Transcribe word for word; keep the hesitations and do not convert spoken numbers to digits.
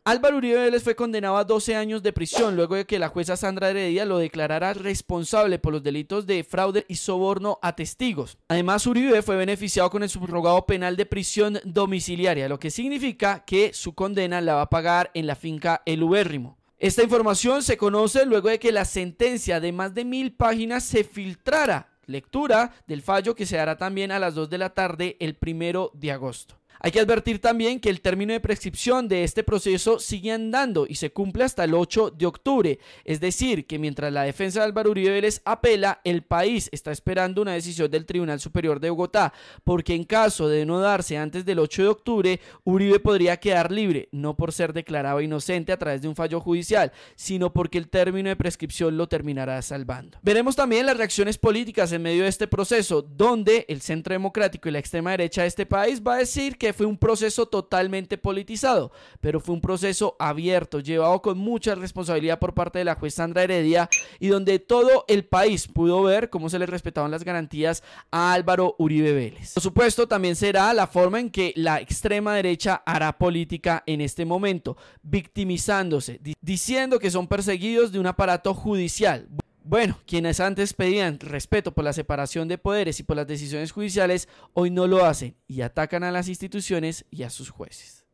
Álvaro Uribe Vélez fue condenado a doce años de prisión luego de que la jueza Sandra Heredia lo declarara responsable por los delitos de fraude y soborno a testigos. Además, Uribe fue beneficiado con el subrogado penal de prisión domiciliaria, lo que significa que su condena la va a pagar en la finca El Ubérrimo. Esta información se conoce luego de que la sentencia de más de mil páginas se filtrara. Lectura del fallo que se dará también a las dos de la tarde el primero de agosto. Hay que advertir también que el término de prescripción de este proceso sigue andando y se cumple hasta el ocho de octubre, es decir, que mientras la defensa de Álvaro Uribe Vélez apela, el país está esperando una decisión del Tribunal Superior de Bogotá, porque en caso de no darse antes del ocho de octubre, Uribe podría quedar libre, no por ser declarado inocente a través de un fallo judicial, sino porque el término de prescripción lo terminará salvando. Veremos también las reacciones políticas en medio de este proceso, donde el Centro Democrático y la extrema derecha de este país va a decir que fue un proceso totalmente politizado, pero fue un proceso abierto, llevado con mucha responsabilidad por parte de la juez Sandra Heredia y donde todo el país pudo ver cómo se le respetaban las garantías a Álvaro Uribe Vélez. Por supuesto, también será la forma en que la extrema derecha hará política en este momento, victimizándose, diciendo que son perseguidos de un aparato judicial. Bueno, quienes antes pedían respeto por la separación de poderes y por las decisiones judiciales, hoy no lo hacen y atacan a las instituciones y a sus jueces.